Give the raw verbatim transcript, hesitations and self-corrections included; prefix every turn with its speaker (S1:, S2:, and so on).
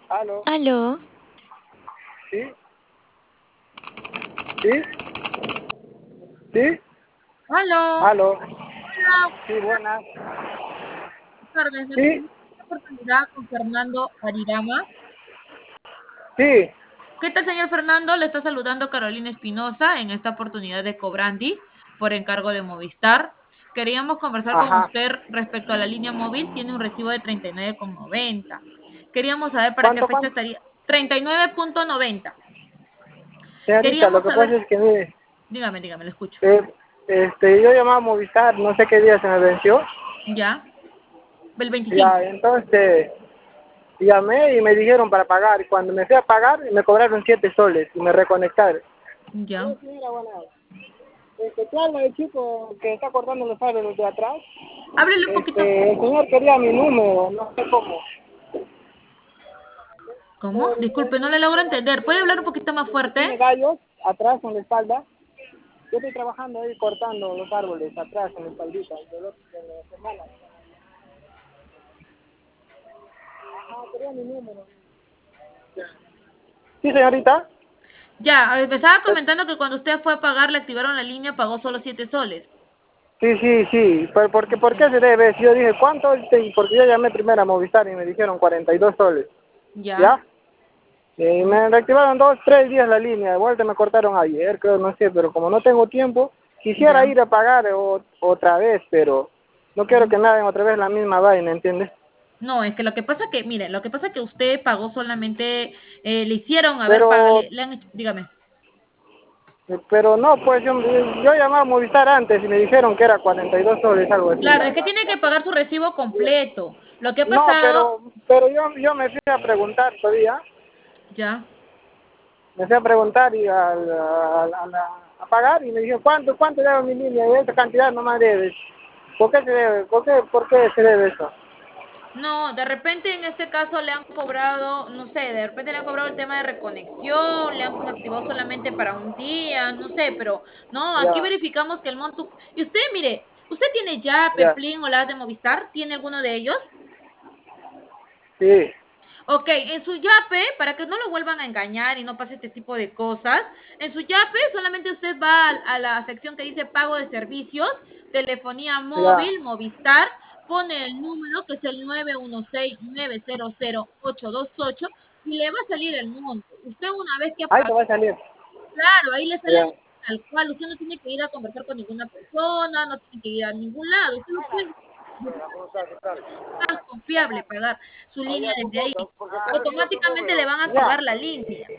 S1: Aló,
S2: Aló,
S1: ¿sí? ¿Sí? ¿Sí?
S3: Aló,
S1: Aló,
S3: hola,
S1: sí, buenas.
S3: buenas tardes. Me
S1: ¿Sí?
S3: comunico esta oportunidad con Fernando Arirama.
S1: Sí,
S3: ¿Qué tal, señor Fernando? Le está saludando Carolina Espinosa en esta oportunidad de Cobrandi por encargo de Movistar. Queríamos conversar con
S1: ajá.
S3: usted respecto a la línea móvil. Tiene un recibo de treinta y nueve con noventa. Queríamos saber para qué
S1: ¿Cuánto,
S3: fecha
S1: cuánto?
S3: estaría. treinta y nueve con noventa.
S1: Señorita, lo
S3: Queríamos
S1: que
S3: saber.
S1: pasa es que, mire,
S3: Dígame, dígame, lo escucho.
S1: eh, este, yo llamaba a Movistar, no sé qué día se me venció.
S3: ¿Ya? El
S1: Ya,
S3: veinticinco.
S1: entonces, llamé y me dijeron para pagar. Y cuando me fui a pagar, me cobraron siete soles y me reconectaron.
S3: ¿Ya?
S1: No, señora, buenas. Este, ¿qué habla el chico que está cortando los árboles de atrás?
S3: Háblele un poquito.
S1: Este, el señor quería mi número, no sé cómo.
S3: ¿Cómo?
S1: El,
S3: Disculpe,
S1: el
S3: no le
S1: señor
S3: logro
S1: de, la,
S3: entender. ¿Puede hablar un poquito más
S1: el que tiene
S3: fuerte?
S1: gallos atrás en la espalda. Yo estoy trabajando ahí cortando los árboles atrás en la espaldita de, los, de las hermanas. Ajá, quería mi número. Sí, señorita.
S3: Ya, eh, me estaba
S1: Eh,
S3: comentando que cuando usted fue a pagar, le activaron la línea, pagó solo siete soles.
S1: Sí, sí, sí. ¿Por, por, qué, ¿Por
S3: Ok.
S1: qué se debe? Si yo dije, ¿cuánto? Este, porque yo llamé primero a Movistar y me dijeron cuarenta y dos soles.
S3: Ya.
S1: ¿Ya? Y me reactivaron dos, tres días la línea. De vuelta me cortaron ayer, creo, no sé. Pero como no tengo tiempo, quisiera
S3: Ya.
S1: ir a pagar o- otra vez, pero no quiero
S3: Ujú.
S1: que me hagan otra vez la misma vaina, ¿entiendes?
S3: No, es que lo que pasa que, mire, lo que pasa que usted pagó solamente, eh, le hicieron haber pagado,
S1: Pero
S3: le, le han hecho, dígame.
S1: Pero no, pues yo, yo llamaba a Movistar antes y me dijeron que era cuarenta y dos soles, algo así.
S3: Claro, es que tiene que pagar su recibo completo. Lo que ha
S1: No,
S3: pasado,
S1: pero pero yo, yo me fui a preguntar todavía,
S3: ya.
S1: me fui a preguntar y a, a, a, la- a pagar y me dijeron, ¿cuánto, cuánto debo mi línea? Y esa cantidad no me debes. ¿Por qué se debe? ¿Por qué, por qué se debe eso?
S3: No, de repente en este caso le han cobrado, no sé, de repente le han cobrado el tema de reconexión, le han activado solamente para un día, no sé, pero no, aquí
S1: Ya,
S3: verificamos que el monto. Y usted, mire, ¿usted tiene ya
S1: ya,
S3: Plin o las de Movistar? ¿Tiene alguno de ellos?
S1: sí,
S3: Ok, en su Yape, para que no lo vuelvan a engañar y no pase este tipo de cosas, en su Yape solamente usted va a, a la sección que dice pago de servicios, telefonía
S1: ya.
S3: móvil, Movistar, pone el número que es el nueve uno seis, nueve cero cero, ocho dos ocho y le va a salir el monto. Usted una vez que ha
S1: Ahí te
S3: pagado,
S1: va a salir.
S3: claro, ahí le sale el
S1: Ya.
S3: monto tal cual, usted no tiene que ir a conversar con ninguna persona, no tiene que ir a ningún lado, usted lo puede más confiable pagar su línea desde ahí. Automáticamente le van a
S1: Ya.
S3: activar la línea.